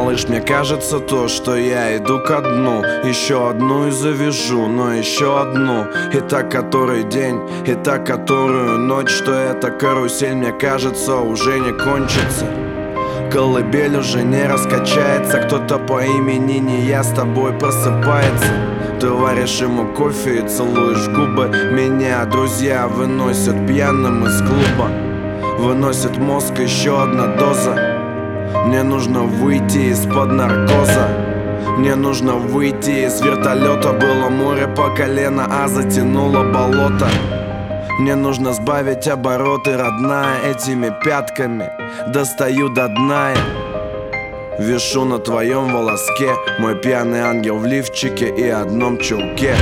Малыш, мне кажется то, что я иду ко дну. Еще одну и завяжу, но еще одну. И так который день, и так которую ночь. Что эта карусель, мне кажется, уже не кончится. Колыбель уже не раскачается. Кто-то по имени не я с тобой просыпается. Ты варишь ему кофе и целуешь губы. Меня друзья выносят пьяным из клуба. Выносит мозг еще одна доза. Мне нужно выйти из-под наркоза. Мне нужно выйти из вертолета. Было море по колено, а затянуло болото. Мне нужно сбавить обороты, родная, этими пятками достаю до дна. Вишу на твоем волоске, мой пьяный ангел в лифчике и одном чулке.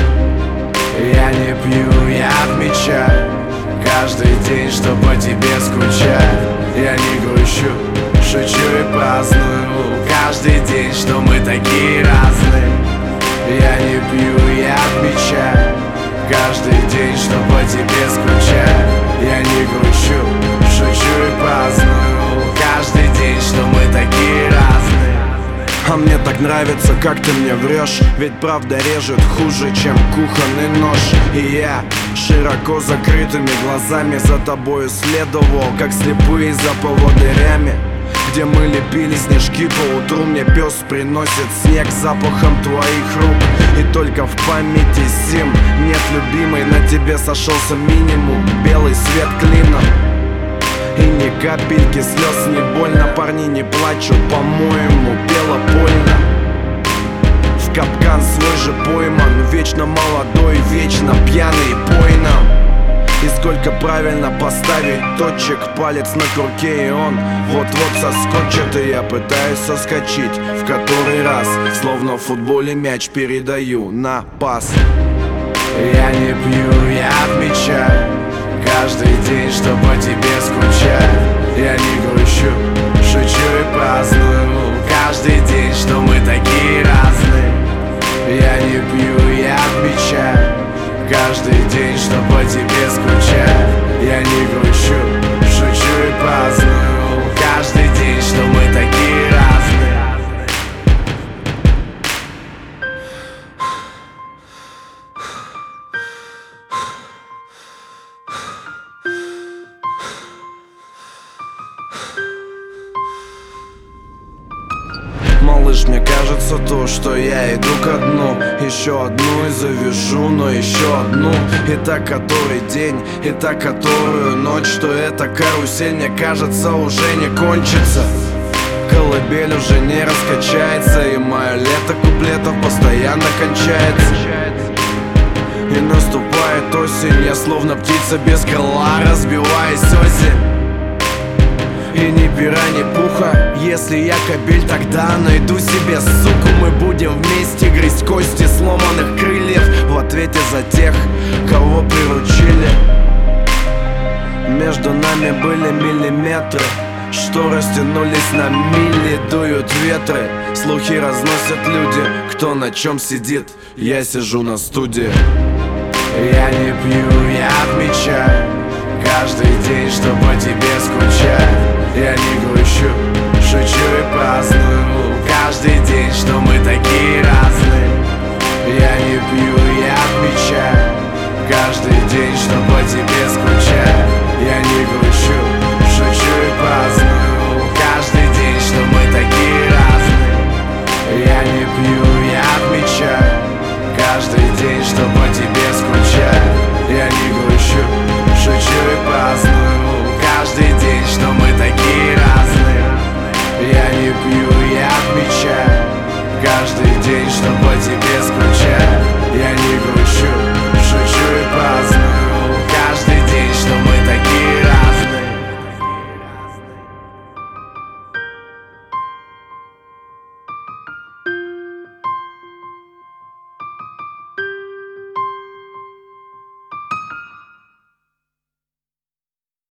Я не пью, я отмечаю каждый день, что по тебе скучаю. Я не грущу, шучу и праздную каждый день, что мы такие разные. Я не пью, я отмечаю каждый день, что по тебе скучаю. Я не грущу, шучу и праздную каждый день, что мы такие разные. А мне так нравится, как ты мне врешь. Ведь правда режет хуже, чем кухонный нож. И я широко закрытыми глазами за тобою следовал, как слепые за поводырями. Где мы лепили снежки по утру, мне пес приносит снег запахом твоих рук. И только в памяти сим нет любимой, на тебе сошелся минимум, белый свет клином. И ни капельки слез, не больно, парни не плачут, по-моему, бело больно. В капкан свой же пойман, вечно молодой, вечно пьяный пойном. И сколько правильно поставить точек, палец на курке, и он вот-вот соскочит. И я пытаюсь соскочить в который раз, словно в футболе мяч передаю на пас. Я не пью, я отмечаю каждый день, что по тебе скучаю. Я не грущу, шучу и праздную каждый день, что мы такие разные. Я не пью, я отмечаю каждый день, что по тебе скучаю. Я не грущу, шучу и праздную каждый день, что мы такие разные. Малыш, мне кажется то, что я иду ко дну. Еще одну и завяжу, но еще одну. И так который день, и так которую ночь. Что эта карусель, мне кажется, уже не кончится. Колыбель уже не раскачается. И мое лето куплетов постоянно кончается. И наступает осень, я словно птица без крыла, разбиваясь осень. И ни пера, ни пуха. Если я кобель, тогда найду себе суку. Мы будем вместе грызть кости сломанных крыльев в ответе за тех, кого приручили. Между нами были миллиметры, что растянулись на мили. Дуют ветры, слухи разносят люди. Кто на чем сидит, я сижу на студии. Я не пью, я отмечаю каждый день, что по тебе скучаю. Я не грущу, шучу и праздную каждый день, что мы такие разные.